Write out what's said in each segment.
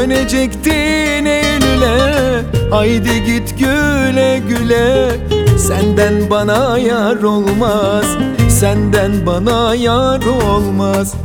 Dönecektin Eylül'e, haydi git güle güle. Senden bana yar olmaz, senden bana yar olmaz.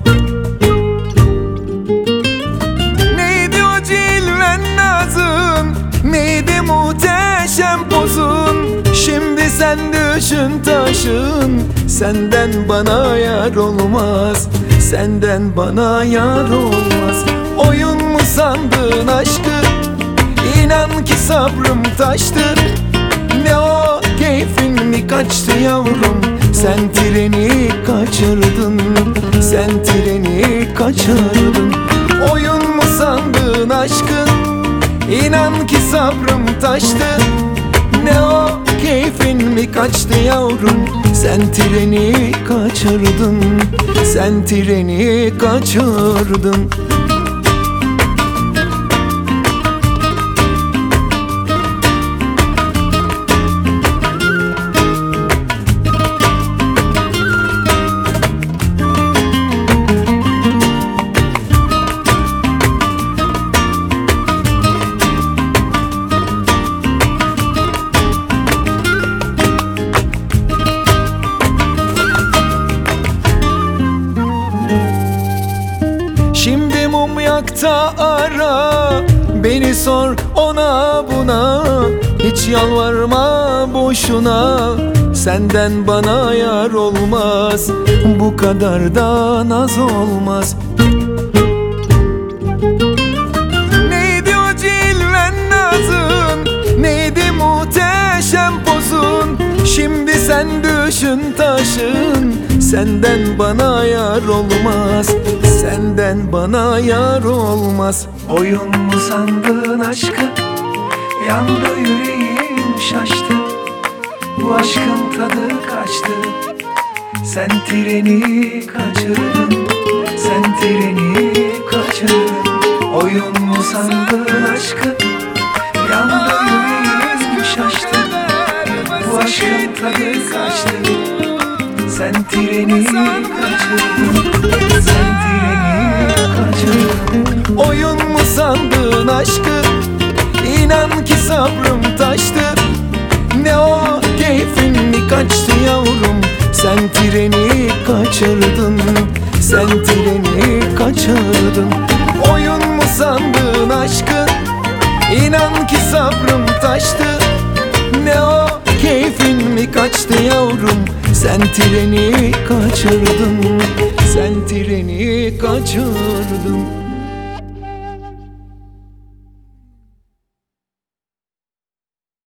Neydi o cilven nazın, neydi muhteşem pozun? Şimdi sen düşün taşın, senden bana yar olmaz, senden bana yar olmaz. Oyun mu sandın aşkı? İnan ki sabrım taştı. Ne o keyfin mi kaçtı yavrum? Sen treni kaçırdın, sen treni kaçırdın. Oyun mu sandın aşkı? İnan ki sabrım taştı. Ne o keyfin mi kaçtı yavrum? Sen treni kaçırdın, sen treni kaçırdın. Şimdi mum yak da ara, beni sor ona buna. Hiç yalvarma boşuna, senden bana yar olmaz, bu kadar da naz olmaz. Neydi o cilven nazın, neydi muhteşem pozun? Şimdi sen düşün taşın, senden bana yar olmaz, senden bana yar olmaz. Oyun mu sandın aşkı? Yandı yüreğim şaştı. Bu aşkın tadı kaçtı. Sen treni kaçırdın, sen treni kaçırdın. Oyun mu sandın aşkı? Yandı yüreğim şaştı. Bu aşkın tadı kaçtı. Sen treni kaçırdın, sen treni kaçırdın. Oyun mu sandın aşkı? İnan ki sabrım taştı. Ne o keyfin mi kaçtı yavrum? Sen treni kaçırdın, sen treni kaçırdın. Oyun mu sandın aşkı? İnan ki sabrım taştı. Ne o keyfin mi kaçtı yavrum? Sen treni kaçırdın, sen treni kaçırdın.